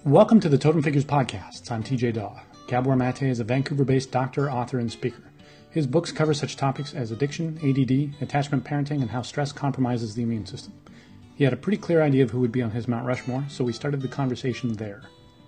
Welcome to the Totem Figures Podcast. I'm TJ Daw. Gabor Mate is a Vancouver-based doctor, author, and speaker. His books cover such topics as addiction, ADD, attachment parenting, and how stress compromises the immune system. He had a pretty clear idea of who would be on his Mount Rushmore, so we started the conversation there.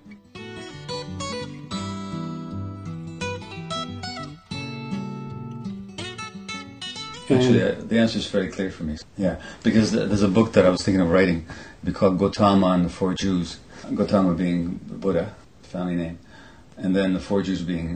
Actually, the answer is very clear for me. Yeah, because there's a book that I was thinking of writing. It'd be called Gautama and the Four Jews. Gautama being Buddha, family name. And then the four Jews being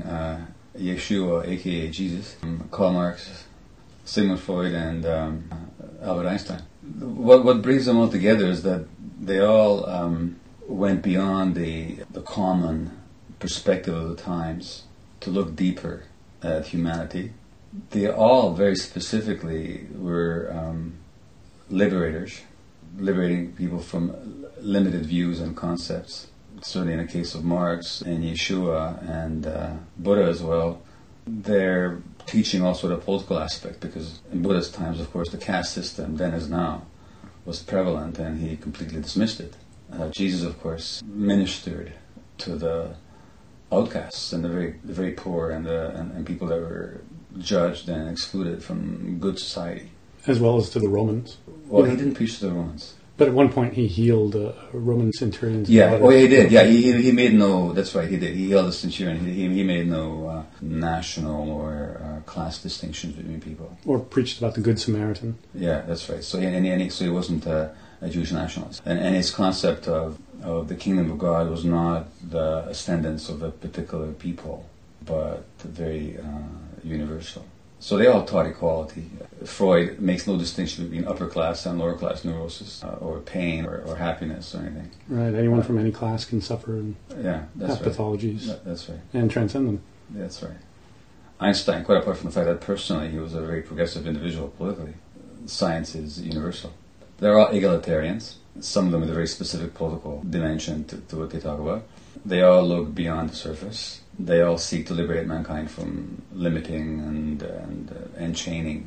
Yeshua, a.k.a. Jesus, Karl Marx, Sigmund Freud, and Albert Einstein. What brings them all together is that they all went beyond the common perspective of the times to look deeper at humanity. They all very specifically were liberators, liberating people from limited views and concepts. Certainly in the case of Marx and Yeshua and Buddha as well, they're teaching also the political aspect, because in Buddha's times, of course, the caste system, then as now, was prevalent, and he completely dismissed it. Jesus, of course, ministered to the outcasts and the very poor and people that were judged and excluded from good society. As well as to the Romans. Well, he didn't preach to the Romans. But at one point he healed Roman centurions. Yeah, oh, he did. Yeah, he made no. That's right, he did. He healed a centurion. He made no national or class distinctions between people. Or preached about the Good Samaritan. Yeah, that's right. So he wasn't a Jewish nationalist. And his concept of the kingdom of God was not the ascendance of a particular people, but very universal. So they all taught equality. Freud makes no distinction between upper class and lower class neurosis, or pain, or happiness, or anything. Right, anyone from any class can suffer and have pathologies. That's right. And transcend them. That's right. Einstein, quite apart from the fact that personally he was a very progressive individual politically, science is universal. They're all egalitarians, some of them with a very specific political dimension to what they talk about. They all look beyond the surface. They all seek to liberate mankind from limiting and enchaining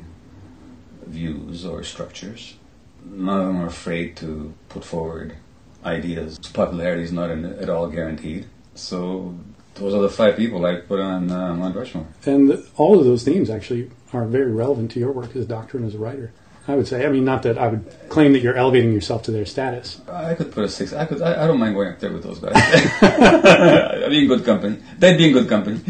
views or structures. None of them are afraid to put forward ideas. Popularity is not at all guaranteed. So those are the five people I put on Mount Rushmore. And all of those themes actually are very relevant to your work as a doctor and as a writer, I would say. I mean, not that I would claim that you're elevating yourself to their status. I could put a 6. I don't mind going up there with those guys. I'd be in good company. They'd be in good company.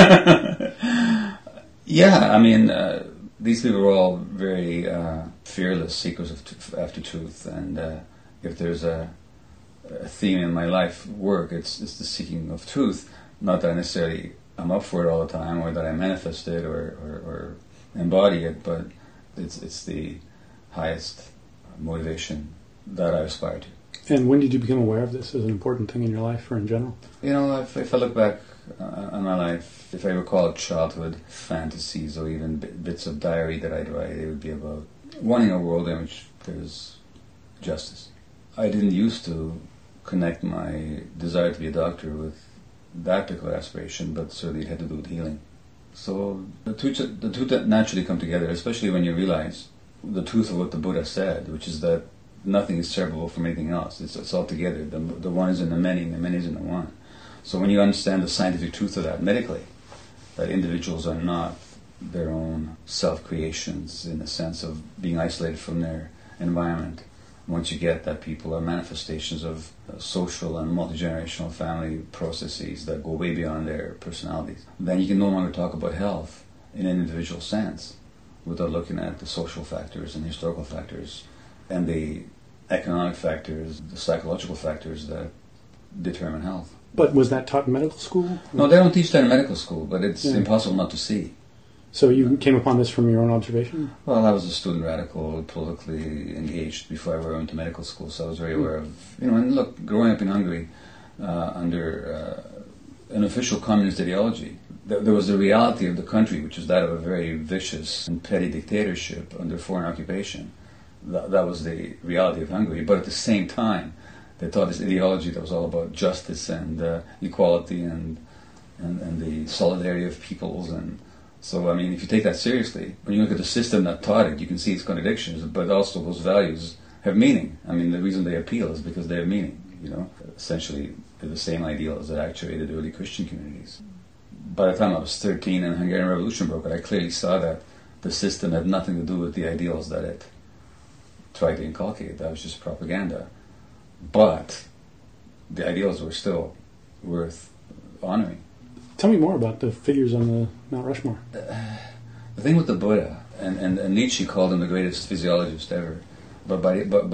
Yeah, I mean, these people are all very fearless seekers after truth. And if there's a theme in my life work, it's the seeking of truth. Not that I necessarily I'm up for it all the time, or that I manifest it or embody it, but it's the highest motivation that I aspire to. And when did you become aware of this as an important thing in your life or in general? You know, if I look back on my life, if I recall childhood fantasies or even bits of diary that I'd write, it would be about wanting a world in which there's justice. I didn't used to connect my desire to be a doctor with that particular aspiration, but certainly it had to do with healing. So the two that naturally come together, especially when you realize the truth of what the Buddha said, which is that nothing is separable from anything else. It's all together. The one is in the many, and the many is in the one. So when you understand the scientific truth of that medically, that individuals are not their own self-creations in the sense of being isolated from their environment. Once you get that people are manifestations of social and multi-generational family processes that go way beyond their personalities, then you can no longer talk about health in an individual sense without looking at the social factors and historical factors and the economic factors, the psychological factors that determine health. But was that taught in medical school? No, they don't teach that in medical school, but it's impossible not to see. So you came upon this from your own observation? Well, I was a student radical, politically engaged before I went to medical school, so I was very aware of, and look, growing up in Hungary under an official communist ideology, there was the reality of the country, which was that of a very vicious and petty dictatorship under foreign occupation. That was the reality of Hungary, but at the same time, they taught this ideology that was all about justice and equality and the solidarity of peoples. And so, I mean, if you take that seriously, when you look at the system that taught it, you can see its contradictions, but also those values have meaning. I mean, the reason they appeal is because they have meaning. essentially the same ideals that actuated early Christian communities. By the time I was 13 and the Hungarian Revolution broke out, I clearly saw that the system had nothing to do with the ideals that it tried to inculcate. That was just propaganda. But the ideals were still worth honoring. Tell me more about the figures on the Mount Rushmore. The thing with the Buddha, and Nietzsche called him the greatest physiologist ever, but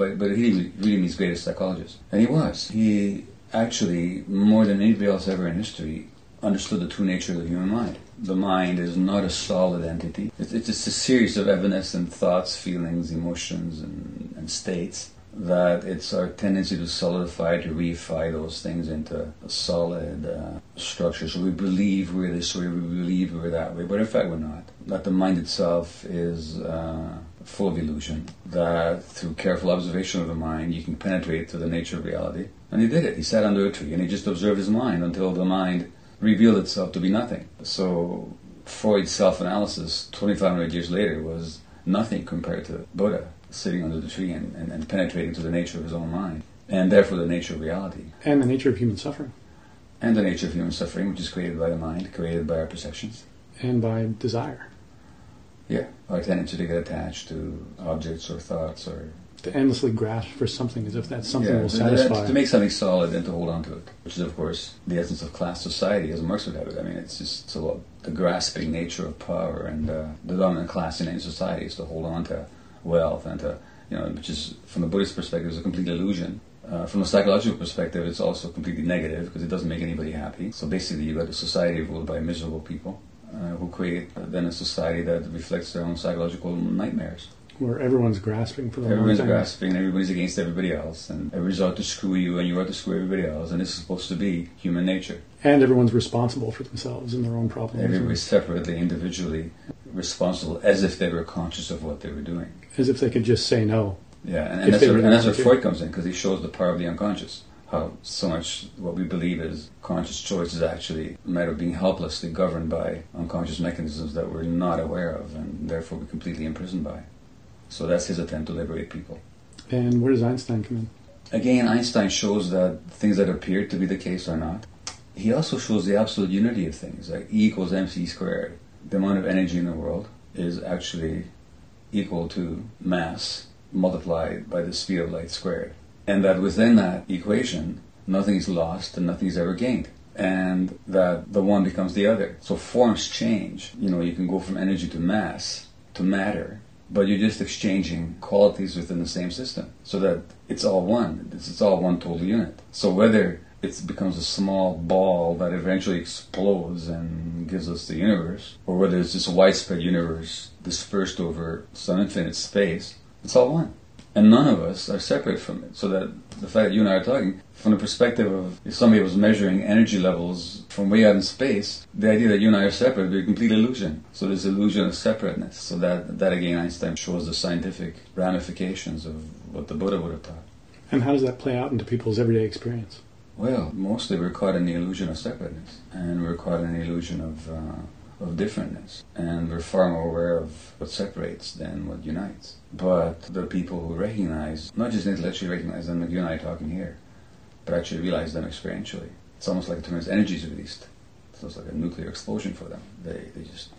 he really means greatest psychologist. And he was. He actually, more than anybody else ever in history, understood the true nature of the human mind. The mind is not a solid entity. It's just a series of evanescent thoughts, feelings, emotions, and states, that it's our tendency to solidify, to reify those things into a solid structure. So we believe we're this way, we believe we're that way, but in fact we're not. That the mind itself is full of illusion, that through careful observation of the mind you can penetrate to the nature of reality. And he did it. He sat under a tree and he just observed his mind until the mind revealed itself to be nothing. So Freud's self-analysis 2,500 years later was nothing compared to Buddha sitting under the tree and penetrating to the nature of his own mind, and therefore the nature of reality. And the nature of human suffering. And the nature of human suffering, which is created by the mind, created by our perceptions. And by desire. Yeah, our tendency to get attached to objects or thoughts, or to endlessly grasp for something as if that something will satisfy. To make something solid and to hold on to it, which is, of course, the essence of class society, as Marx would have it. I mean, it's about the grasping nature of power, and the dominant class in any society is to hold on to wealth, and to, which is, from the Buddhist perspective, is a complete illusion. From a psychological perspective, it's also completely negative because it doesn't make anybody happy. So basically, you've got a society ruled by miserable people who create then a society that reflects their own psychological nightmares. Where everyone's grasping for the Everyone's grasping, and everybody's against everybody else, and everybody's out to screw you, and you're out to screw everybody else, and this is supposed to be human nature. And everyone's responsible for themselves and their own problems. Everybody's separately, individually responsible, as if they were conscious of what they were doing. As if they could just say no. Yeah, and that's where Freud comes in, because he shows the power of the unconscious. How so much what we believe is conscious choice is actually a matter of being helplessly governed by unconscious mechanisms that we're not aware of, and therefore we're completely imprisoned by. So that's his attempt to liberate people. And where does Einstein come in? Again, Einstein shows that things that appear to be the case are not. He also shows the absolute unity of things, like E equals mc squared. The amount of energy in the world is actually equal to mass multiplied by the speed of light squared. And that within that equation, nothing is lost and nothing is ever gained. And that the one becomes the other. So forms change. You can go from energy to mass, to matter, but you're just exchanging qualities within the same system, so that it's all one. It's all one total unit. So whether it becomes a small ball that eventually explodes and gives us the universe, or whether it's just a widespread universe dispersed over some infinite space, it's all one. And none of us are separate from it. So that the fact that you and I are talking, from the perspective of if somebody was measuring energy levels from way out in space, the idea that you and I are separate would be a complete illusion. So there's illusion of separateness. So that again, Einstein shows the scientific ramifications of what the Buddha would have taught. And how does that play out into people's everyday experience? Well, mostly we're caught in the illusion of separateness, and we're caught in the illusion of differentness, and we're far more aware of what separates than what unites. But the people who recognize, not just intellectually recognize them like you and I are talking here, but actually realize them experientially. It's almost like a tremendous energy is released. So it's like a nuclear explosion for them. They just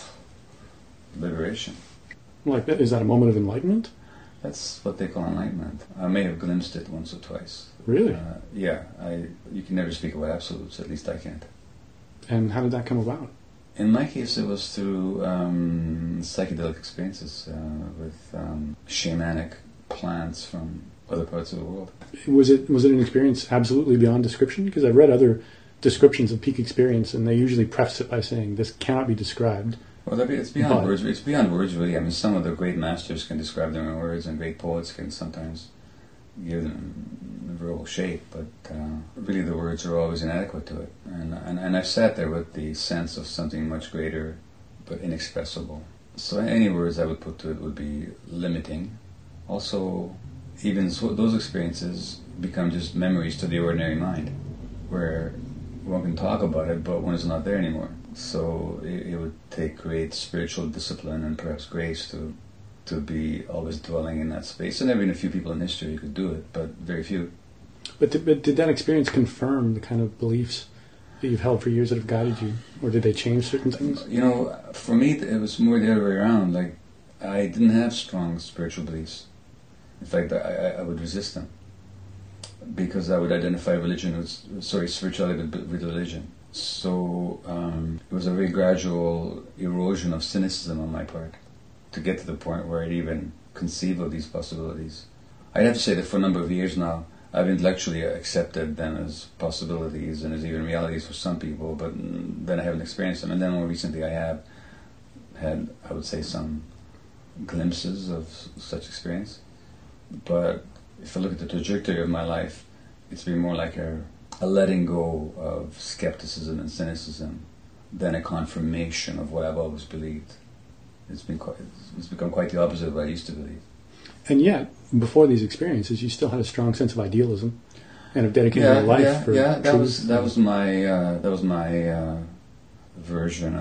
liberation. Like, is that a moment of enlightenment? That's what they call enlightenment. I may have glimpsed it once or twice. Really? Yeah. You can never speak about absolutes. At least I can't. And how did that come about? In my case, it was through psychedelic experiences with shamanic plants from other parts of the world. Was it an experience absolutely beyond description? Because I've read other descriptions of peak experience, and they usually preface it by saying this cannot be described. Well, it's beyond words. It's beyond words, really. I mean, some of the great masters can describe them in words, and great poets can sometimes give them verbal shape, but really the words are always inadequate to it. And I've sat there with the sense of something much greater, but inexpressible. So any words I would put to it would be limiting. Also, even so, those experiences become just memories to the ordinary mind, where one can talk about it, but one is not there anymore. So it would take great spiritual discipline and perhaps grace to be always dwelling in that space. And there have been a few people in history who could do it, but very few. But did that experience confirm the kind of beliefs that you've held for years that have guided you? Or did they change certain things? You know, for me, it was more the other way around. Like, I didn't have strong spiritual beliefs. In fact, I would resist them because I would identify spirituality with religion. So it was a very gradual erosion of cynicism on my part to get to the point where I'd even conceive of these possibilities. I'd have to say that for a number of years now, I've intellectually accepted them as possibilities and as even realities for some people, but then I haven't experienced them. And then more recently I have had, I would say, some glimpses of such experience. But if I look at the trajectory of my life, it's been more like a letting go of skepticism and cynicism than a confirmation of what I've always believed. It's become quite the opposite of what I used to believe. And yet, before these experiences, you still had a strong sense of idealism and of dedicating your life for truth. That was my version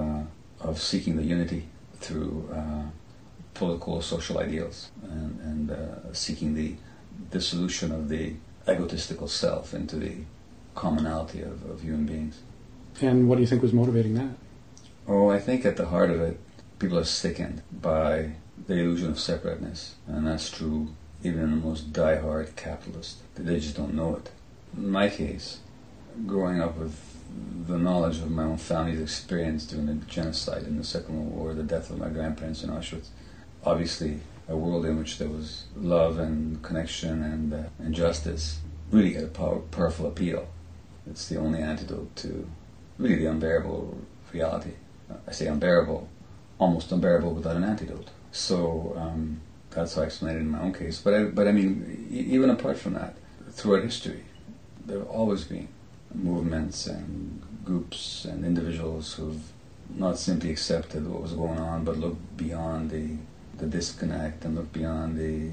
of seeking the unity through political social ideals and seeking the dissolution of the egotistical self into the commonality of human beings. And what do you think was motivating that? Oh, I think at the heart of it, people are sickened by the illusion of separateness, and that's true even in the most die-hard capitalist. They just don't know it. In my case, growing up with the knowledge of my own family's experience during the genocide in the Second World War, the death of my grandparents in Auschwitz, obviously a world in which there was love and connection and justice really had a powerful appeal. It's the only antidote to really the unbearable reality. I say unbearable, almost unbearable without an antidote. So that's how I explain it in my own case. But I mean, even apart from that, throughout history, there have always been movements and groups and individuals who've not simply accepted what was going on, but looked beyond the disconnect and looked beyond the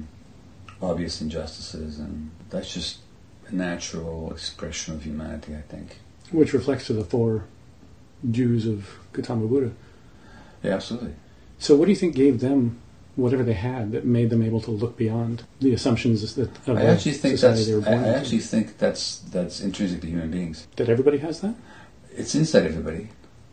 obvious injustices. And that's just a natural expression of humanity, I think. Which reflects to the 4 Jews of Gautama Buddha. Yeah, absolutely. So what do you think gave them whatever they had that made them able to look beyond the assumptions that of I actually think society they were born I actually think that's intrinsic to human beings. That everybody has that? It's inside everybody.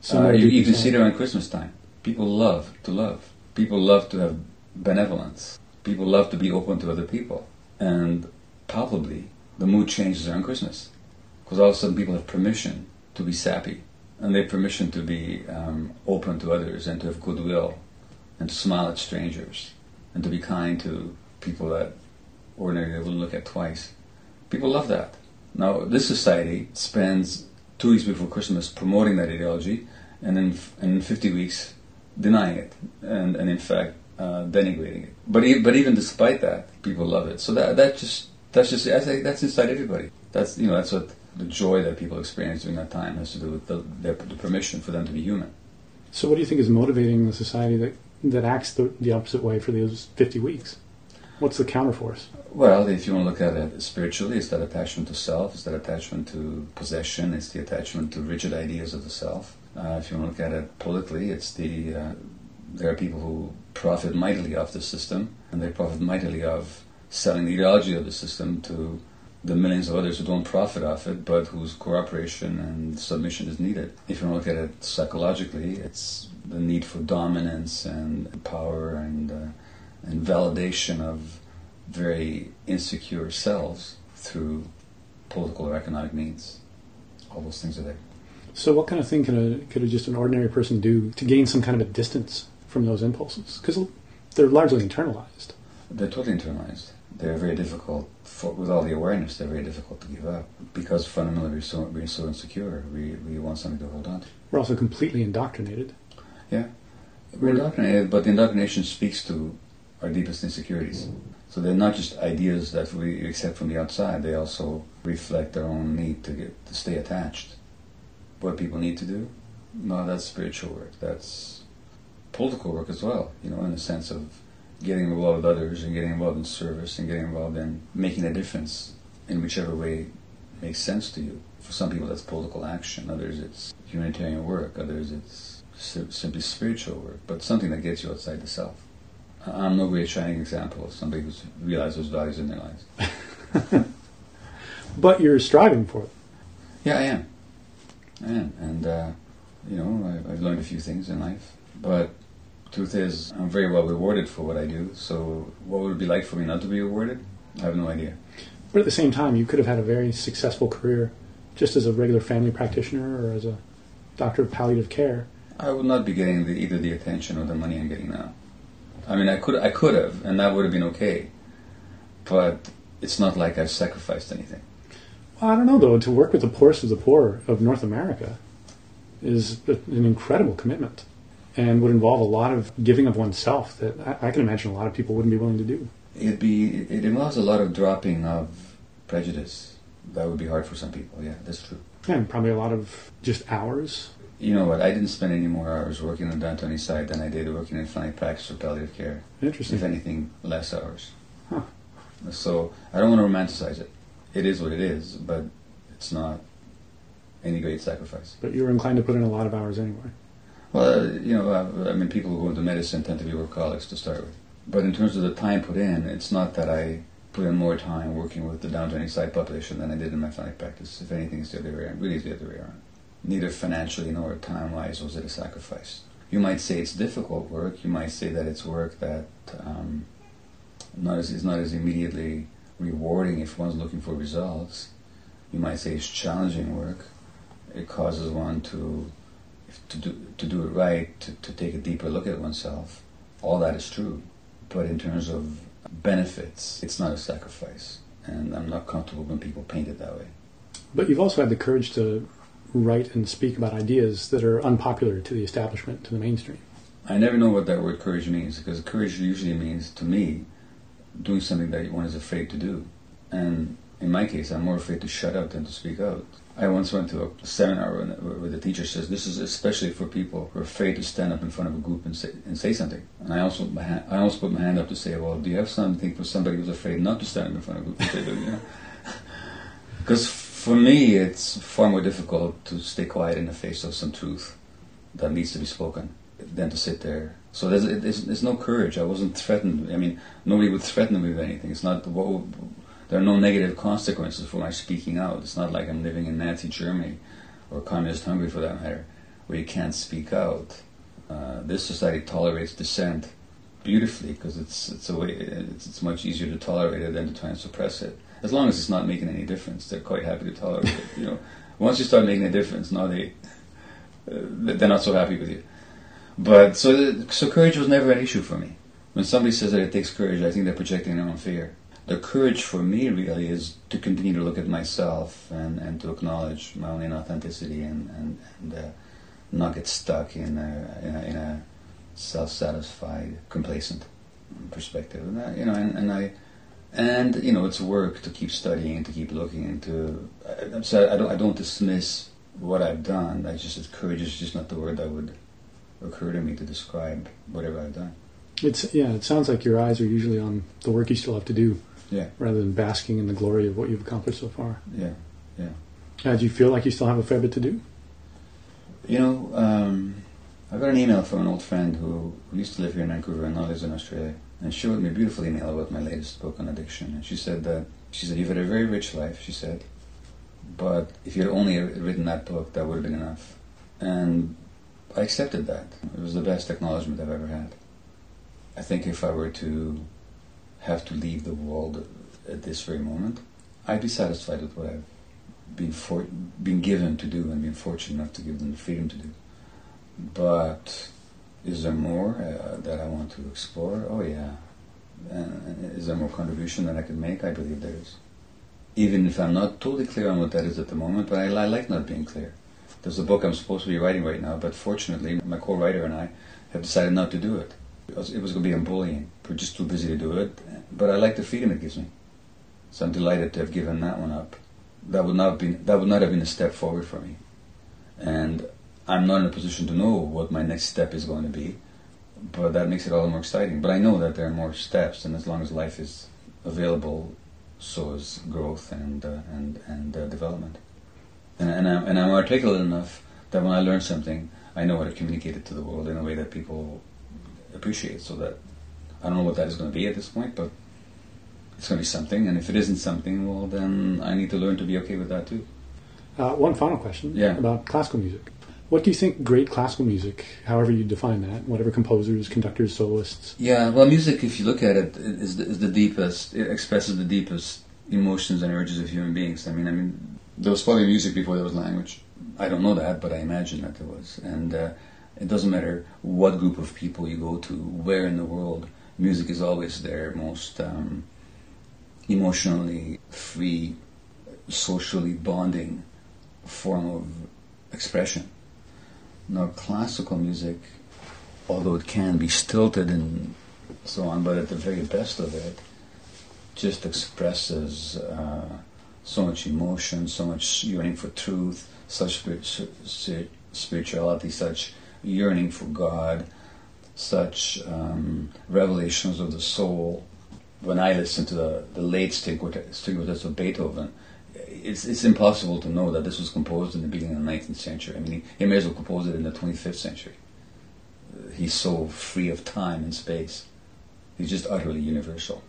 You can see it around Christmas time. People love to love. People love to have benevolence. People love to be open to other people. And palpably, the mood changes around Christmas. Because all of a sudden people have permission to be sappy. And they have permission to be open to others and to have goodwill and to smile at strangers and to be kind to people that ordinarily they wouldn't look at twice. People love that. Now, this society spends 2 weeks before Christmas promoting that ideology and in 50 weeks denying it and in fact denigrating it. But even despite that, people love it. So that's just I think that's inside everybody. That's what the joy that people experience during that time has to do with the permission for them to be human. So what do you think is motivating the society that acts the opposite way for those 50 weeks? What's the counterforce? Well, if you want to look at it spiritually, it's that attachment to self, it's that attachment to possession, it's the attachment to rigid ideas of the self. If you want to look at it politically, it's there are people who profit mightily off the system, and they profit mightily of selling the ideology of the system to the millions of others who don't profit off it, but whose cooperation and submission is needed. If you want to look at it psychologically, it's the need for dominance and power and validation of very insecure selves through political or economic means. All those things are there. So what kind of thing could just an ordinary person do to gain some kind of a distance from those impulses? Because they're largely internalized. They're totally internalized. They're very difficult, with all the awareness, they're very difficult to give up. Because fundamentally we're so insecure, we want something to hold on to. We're also completely indoctrinated. Yeah. We're indoctrinated, but the indoctrination speaks to our deepest insecurities. So they're not just ideas that we accept from the outside, they also reflect our own need to stay attached. What people need to do? No, that's spiritual work. That's political work as well, in the sense of getting involved with others and getting involved in service and getting involved in making a difference in whichever way makes sense to you. For some people that's political action, others it's humanitarian work, others it's simply spiritual work, but something that gets you outside the self. I'm no great shining example of somebody who's realized those values in their lives. But you're striving for it. Yeah, I am. And, I've learned a few things in life. But truth is, I'm very well rewarded for what I do. So what would it be like for me not to be rewarded? I have no idea. But at the same time, you could have had a very successful career just as a regular family practitioner or as a doctor of palliative care. I would not be getting either the attention or the money I'm getting now. I mean, I could have, and that would have been okay. But it's not like I've sacrificed anything. Well, I don't know, though. To work with the poorest of the poor of North America is an incredible commitment and would involve a lot of giving of oneself that I can imagine a lot of people wouldn't be willing to do. It involves a lot of dropping of prejudice. That would be hard for some people, yeah, that's true. And probably a lot of just hours. You know what, I didn't spend any more hours working on the downtown east side than I did working in family practice or palliative care. Interesting. If anything, less hours. Huh. So I don't want to romanticize it. It is what it is, but it's not any great sacrifice. But you were inclined to put in a lot of hours anyway. Well, people who go into medicine tend to be workaholics to start with. But in terms of the time put in, it's not that I put in more time working with the downtown east side population than I did in my family practice. If anything, it's the other way around. Really, it's the other way around. Neither financially nor time-wise was it a sacrifice. You might say it's difficult work. You might say that it's work that is not as immediately rewarding if one's looking for results. You might say it's challenging work. It causes one to do it right, to take a deeper look at oneself. All that is true. But in terms of benefits, it's not a sacrifice. And I'm not comfortable when people paint it that way. But you've also had the courage to write and speak about ideas that are unpopular to the establishment, to the mainstream. I never know what that word courage means, because courage usually means, to me, doing something that one is afraid to do. And in my case, I'm more afraid to shut up than to speak out. I once went to a seminar where the teacher says, this is especially for people who are afraid to stand up in front of a group and say something. And I also put my hand up to say, well, do you have something for somebody who's afraid not to stand up in front of a group and say that, Because for me, it's far more difficult to stay quiet in the face of some truth that needs to be spoken than to sit there. So there's no courage. I wasn't threatened. I mean, nobody would threaten me with anything. It's not there are no negative consequences for my speaking out. It's not like I'm living in Nazi Germany or communist Hungary, for that matter, where you can't speak out. This society tolerates dissent beautifully because it's much easier to tolerate it than to try and suppress it. As long as it's not making any difference, they're quite happy to tolerate it. Once you start making a difference, now they're not so happy with you. But so courage was never an issue for me. When somebody says that it takes courage, I think they're projecting their own fear. The courage for me really is to continue to look at myself and to acknowledge my own inauthenticity and not get stuck in a self-satisfied, complacent perspective. And it's work to keep studying, to keep looking into. I don't dismiss what I've done. Courage is just not the word that would occur to me to describe whatever I've done. It sounds like your eyes are usually on the work you still have to do. Yeah. Rather than basking in the glory of what you've accomplished so far. Yeah. Do you feel like you still have a fair bit to do? I got an email from an old friend who used to live here in Vancouver and now lives in Australia. And she wrote me a beautiful email about my latest book on addiction. And she said, you've had a very rich life, she said. But if you had only written that book, that would have been enough. And I accepted that. It was the best acknowledgement I've ever had. I think if I were to have to leave the world at this very moment, I'd be satisfied with what I've been given to do and been fortunate enough to give them the freedom to do. But is there more that I want to explore? Oh yeah. And is there more contribution that I could make? I believe there is. Even if I'm not totally clear on what that is at the moment, but I like not being clear. There's a book I'm supposed to be writing right now, but fortunately my co-writer and I have decided not to do it. It was going to be bullying. We're just too busy to do it. But I like the freedom it gives me. So I'm delighted to have given that one up. That would not have been a step forward for me. And I'm not in a position to know what my next step is going to be. But that makes it all the more exciting. But I know that there are more steps, and as long as life is available, so is growth and development. And I'm articulate enough that when I learn something, I know how to communicate it to the world in a way that people appreciate. So that I don't know what that is going to be at this point, but it's going to be something, and if it isn't something, well, then I need to learn to be okay with that too. One final question Yeah. about classical music. What do you think great classical music, however you define that, whatever composers, conductors, soloists? Yeah, well, music, if you look at it, is the deepest. It expresses the deepest emotions and urges of human beings. I mean, there was probably music before there was language. I don't know that, but I imagine that there was. And it doesn't matter what group of people you go to, where in the world, music is always their most emotionally free, socially bonding form of expression. Now, classical music, although it can be stilted and so on, but at the very best of it, just expresses so much emotion, so much yearning for truth, such spirituality, such yearning for God, such revelations of the soul. When I listen to the late string quartets of Beethoven, it's impossible to know that this was composed in the beginning of the 19th century. I mean, he may as well compose it in the 25th century. He's so free of time and space. He's just utterly universal.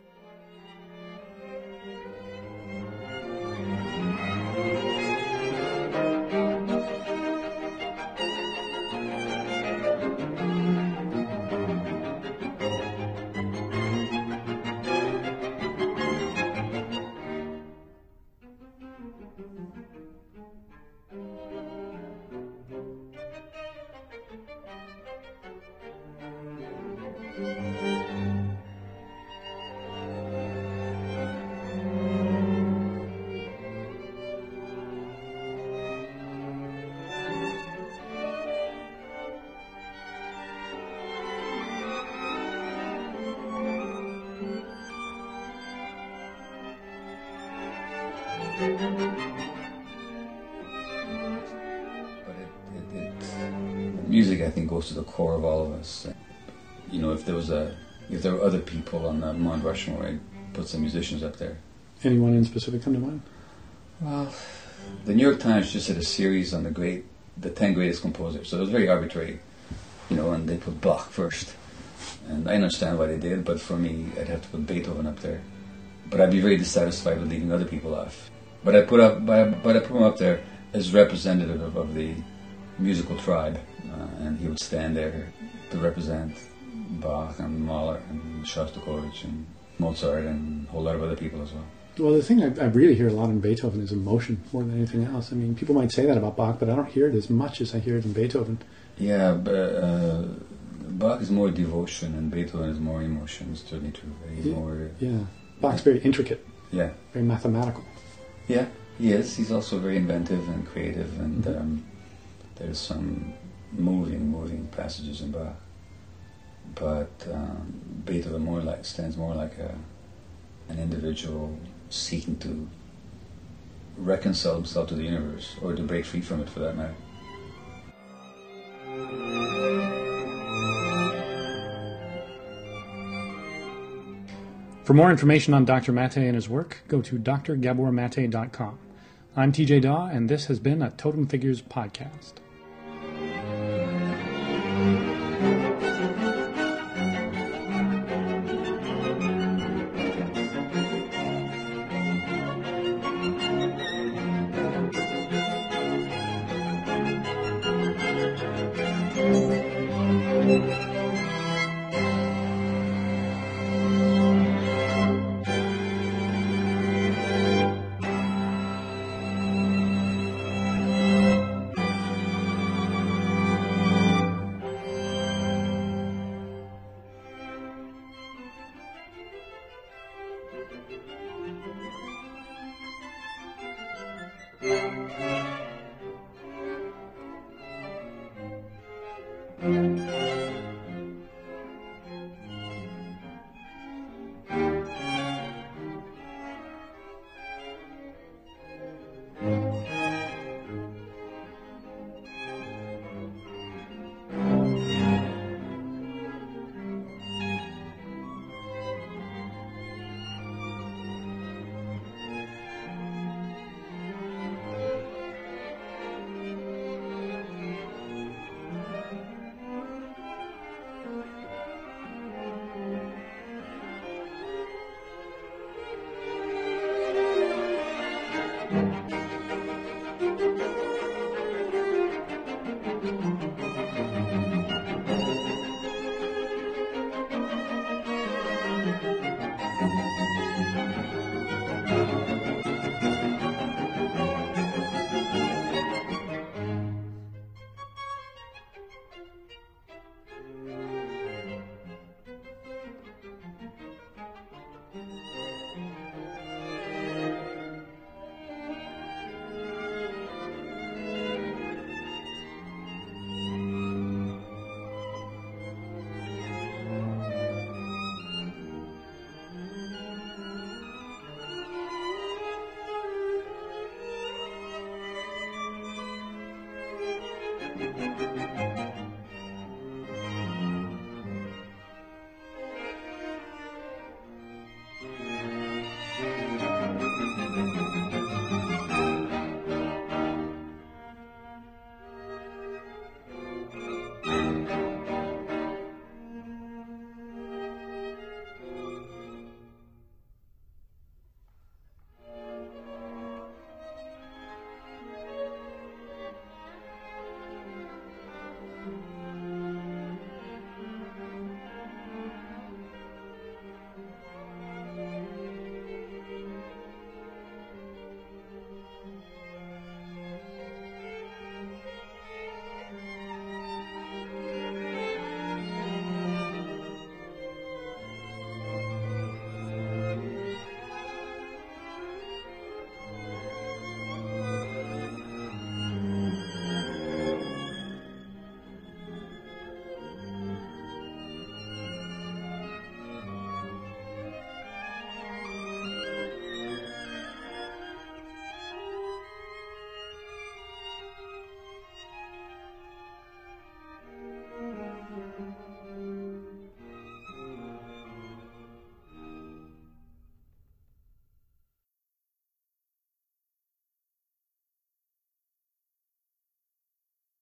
But music, I think, goes to the core of all of us. You know, if there were other people on the Mount Rushmore, I'd put some musicians up there. Anyone in specific come to mind? Well, the New York Times just did a series on the 10 greatest composers. So it was very arbitrary, you know, and they put Bach first. And I understand why they did, but for me, I'd have to put Beethoven up there. But I'd be very dissatisfied with leaving other people off. But I put him up there as representative of the musical tribe, and he would stand there to represent Bach and Mahler and Shostakovich and Mozart and a whole lot of other people as well. Well, the thing I really hear a lot in Beethoven is emotion more than anything else. I mean, people might say that about Bach, but I don't hear it as much as I hear it in Beethoven. Yeah, but Bach is more devotion and Beethoven is more emotion. It's certainly true. Yeah, Bach's very intricate. Yeah. Very mathematical. Yeah, he is. He's also very inventive and creative, and there's some moving passages in Bach. But Beethoven stands more like an individual seeking to reconcile himself to the universe, or to break free from it, for that matter. For more information on Dr. Maté and his work, go to drgabormate.com. I'm TJ Daw, and this has been a Totem Figures podcast.